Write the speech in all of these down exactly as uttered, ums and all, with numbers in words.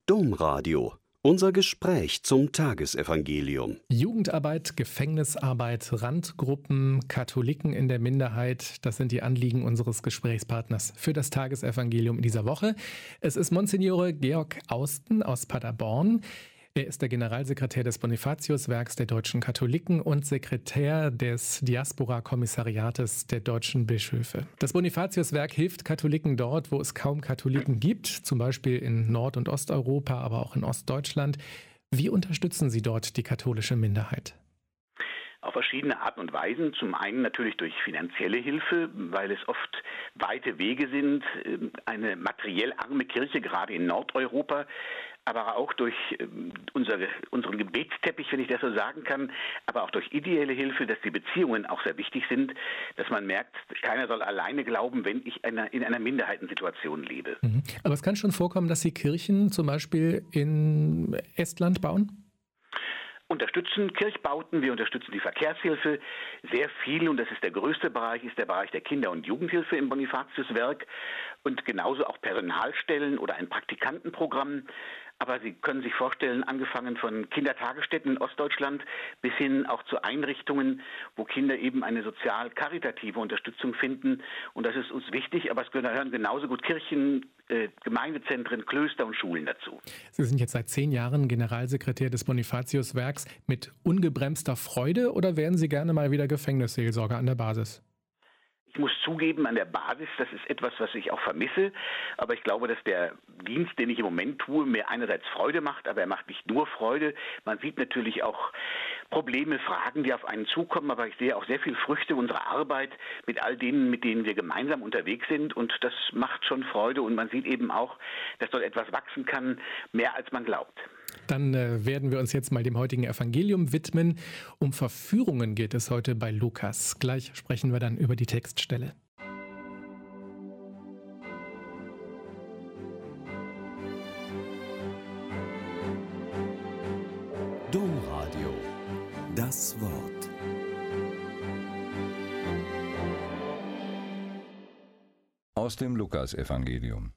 Domradio. Unser Gespräch zum Tagesevangelium. Jugendarbeit, Gefängnisarbeit, Randgruppen, Katholiken in der Minderheit, das sind die Anliegen unseres Gesprächspartners für das Tagesevangelium in dieser Woche. Es ist Monsignore Georg Austen aus Paderborn. Er ist der Generalsekretär des Bonifatiuswerks der deutschen Katholiken und Sekretär des Diaspora-Kommissariates der deutschen Bischöfe. Das Bonifatiuswerk hilft Katholiken dort, wo es kaum Katholiken gibt, zum Beispiel in Nord- und Osteuropa, aber auch in Ostdeutschland. Wie unterstützen Sie dort die katholische Minderheit? Auf verschiedene Arten und Weisen. Zum einen natürlich durch finanzielle Hilfe, weil es oft weite Wege sind. Eine materiell arme Kirche, gerade in Nordeuropa, aber auch durch unsere, unseren Gebetsteppich, wenn ich das so sagen kann, aber auch durch ideelle Hilfe, dass die Beziehungen auch sehr wichtig sind, dass man merkt, keiner soll alleine glauben, wenn ich einer, in einer Minderheitensituation lebe. Mhm. Aber es kann schon vorkommen, dass Sie Kirchen zum Beispiel in Estland bauen? Unterstützen Kirchbauten, wir unterstützen die Verkehrshilfe sehr viel, und das ist der größte Bereich, ist der Bereich der Kinder- und Jugendhilfe im Bonifatiuswerk, und genauso auch Personalstellen oder ein Praktikantenprogramm. Aber Sie können sich vorstellen, angefangen von Kindertagesstätten in Ostdeutschland bis hin auch zu Einrichtungen, wo Kinder eben eine sozial-karitative Unterstützung finden. Und das ist uns wichtig, aber es gehören genauso gut Kirchen, äh, Gemeindezentren, Klöster und Schulen dazu. Sie sind jetzt seit zehn Jahren Generalsekretär des Bonifatiuswerks. Mit ungebremster Freude oder wären Sie gerne mal wieder Gefängnisseelsorger an der Basis? Ich muss zugeben, an der Basis, das ist etwas, was ich auch vermisse, aber ich glaube, dass der Dienst, den ich im Moment tue, mir einerseits Freude macht, aber er macht nicht nur Freude. Man sieht natürlich auch Probleme, Fragen, die auf einen zukommen, aber ich sehe auch sehr viel Früchte unserer Arbeit mit all denen, mit denen wir gemeinsam unterwegs sind, und das macht schon Freude, und man sieht eben auch, dass dort etwas wachsen kann, mehr als man glaubt. Dann äh, werden wir uns jetzt mal dem heutigen Evangelium widmen. Um Verführungen geht es heute bei Lukas. Gleich sprechen wir dann über die Textstelle. Domradio. Das Wort. Aus dem Lukasevangelium.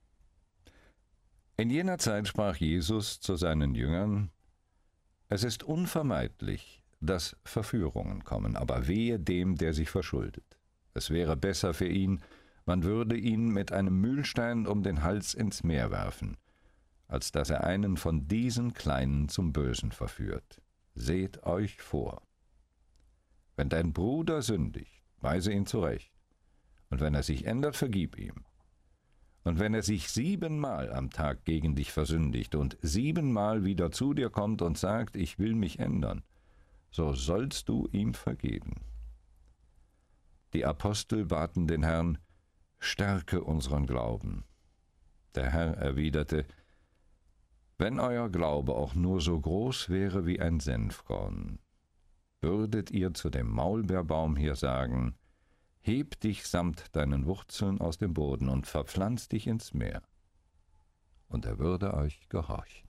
In jener Zeit sprach Jesus zu seinen Jüngern: Es ist unvermeidlich, dass Verführungen kommen, aber wehe dem, der sich verschuldet. Es wäre besser für ihn, man würde ihn mit einem Mühlstein um den Hals ins Meer werfen, als dass er einen von diesen Kleinen zum Bösen verführt. Seht euch vor. Wenn dein Bruder sündigt, weise ihn zurecht, und wenn er sich ändert, vergib ihm. Und wenn er sich siebenmal am Tag gegen dich versündigt und siebenmal wieder zu dir kommt und sagt, ich will mich ändern, so sollst du ihm vergeben. Die Apostel baten den Herrn: Stärke unseren Glauben. Der Herr erwiderte: Wenn euer Glaube auch nur so groß wäre wie ein Senfkorn, würdet ihr zu dem Maulbeerbaum hier sagen: Heb dich samt deinen Wurzeln aus dem Boden und verpflanz dich ins Meer, und er würde euch gehorchen.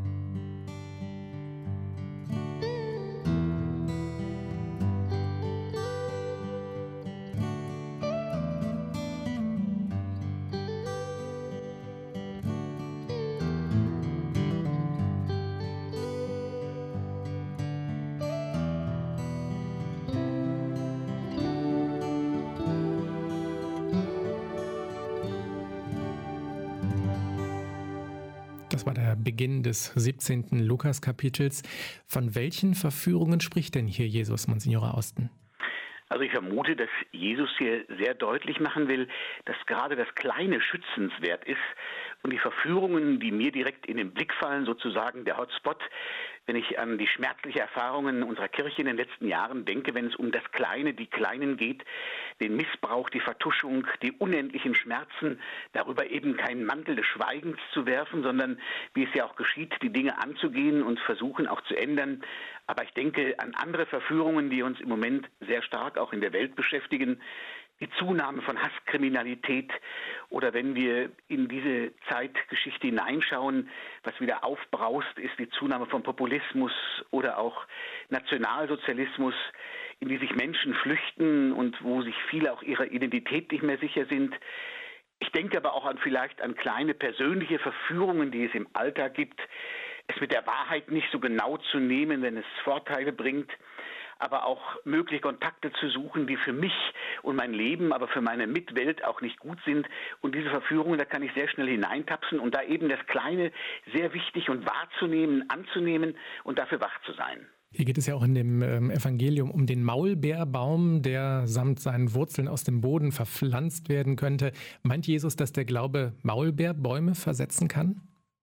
Das war der Beginn des siebzehnten Lukas-Kapitels. Von welchen Verführungen spricht denn hier Jesus, Monsignore Austen? Also ich vermute, dass Jesus hier sehr deutlich machen will, dass gerade das Kleine schützenswert ist, und die Verführungen, die mir direkt in den Blick fallen, sozusagen der Hotspot, wenn ich an die schmerzlichen Erfahrungen unserer Kirche in den letzten Jahren denke, wenn es um das Kleine, die Kleinen geht, den Missbrauch, die Vertuschung, die unendlichen Schmerzen, darüber eben keinen Mantel des Schweigens zu werfen, sondern, wie es ja auch geschieht, die Dinge anzugehen und versuchen auch zu ändern. Aber ich denke an andere Verführungen, die uns im Moment sehr stark auch in der Welt beschäftigen, die Zunahme von Hasskriminalität, oder wenn wir in diese Zeitgeschichte hineinschauen, was wieder aufbraust, ist die Zunahme von Populismus oder auch Nationalsozialismus, in die sich Menschen flüchten und wo sich viele auch ihrer Identität nicht mehr sicher sind. Ich denke aber auch an vielleicht an kleine persönliche Verführungen, die es im Alltag gibt, es mit der Wahrheit nicht so genau zu nehmen, wenn es Vorteile bringt, aber auch mögliche Kontakte zu suchen, die für mich und mein Leben, aber für meine Mitwelt auch nicht gut sind. Und diese Verführungen, da kann ich sehr schnell hineintapsen und da eben das Kleine sehr wichtig und wahrzunehmen, anzunehmen und dafür wach zu sein. Hier geht es ja auch in dem ähm, Evangelium um den Maulbeerbaum, der samt seinen Wurzeln aus dem Boden verpflanzt werden könnte. Meint Jesus, dass der Glaube Maulbeerbäume versetzen kann?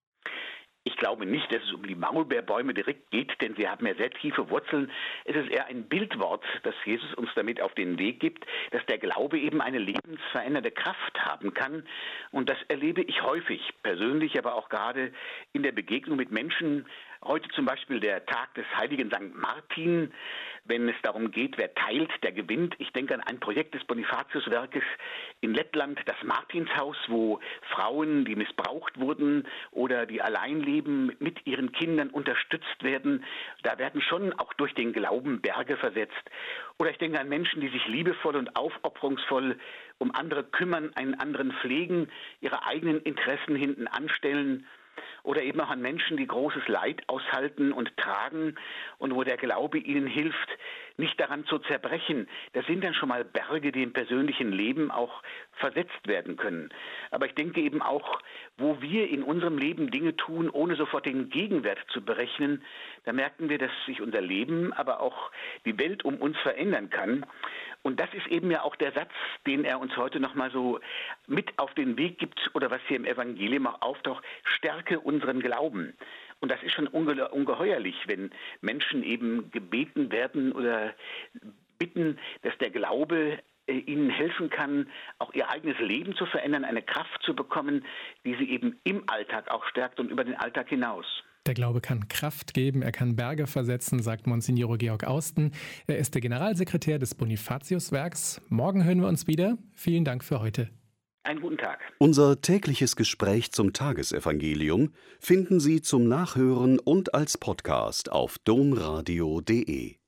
Ich glaube nicht, dass es um die Maulbeerbäume direkt geht, denn sie haben ja sehr tiefe Wurzeln. Es ist eher ein Bildwort, das Jesus uns damit auf den Weg gibt, dass der Glaube eben eine lebensverändernde Kraft haben kann. Und das erlebe ich häufig, persönlich, aber auch gerade in der Begegnung mit Menschen. Heute zum Beispiel der Tag des heiligen Sankt Martin, wenn es darum geht, wer teilt, der gewinnt. Ich denke an ein Projekt des Bonifatiuswerkes in Lettland, das Martinshaus, wo Frauen, die missbraucht wurden oder die allein leben, mit ihren Kindern unterstützt werden. Da werden schon auch durch den Glauben Berge versetzt. Oder ich denke an Menschen, die sich liebevoll und aufopferungsvoll um andere kümmern, einen anderen pflegen, ihre eigenen Interessen hinten anstellen. Oder eben auch an Menschen, die großes Leid aushalten und tragen und wo der Glaube ihnen hilft, nicht daran zu zerbrechen. Das sind dann schon mal Berge, die im persönlichen Leben auch versetzt werden können. Aber ich denke eben auch, wo wir in unserem Leben Dinge tun, ohne sofort den Gegenwert zu berechnen, da merken wir, dass sich unser Leben, aber auch die Welt um uns verändern kann. Und das ist eben ja auch der Satz, den er uns heute nochmal so mit auf den Weg gibt oder was hier im Evangelium auch auftaucht: Stärke unseren Glauben. Und das ist schon unge- ungeheuerlich, wenn Menschen eben gebeten werden oder bitten, dass der Glaube äh, ihnen helfen kann, auch ihr eigenes Leben zu verändern, eine Kraft zu bekommen, die sie eben im Alltag auch stärkt und über den Alltag hinaus. Der Glaube kann Kraft geben, er kann Berge versetzen, sagt Monsignore Georg Austen. Er ist der Generalsekretär des Bonifatiuswerks. Morgen hören wir uns wieder. Vielen Dank für heute. Einen guten Tag. Unser tägliches Gespräch zum Tagesevangelium finden Sie zum Nachhören und als Podcast auf domradio punkt de.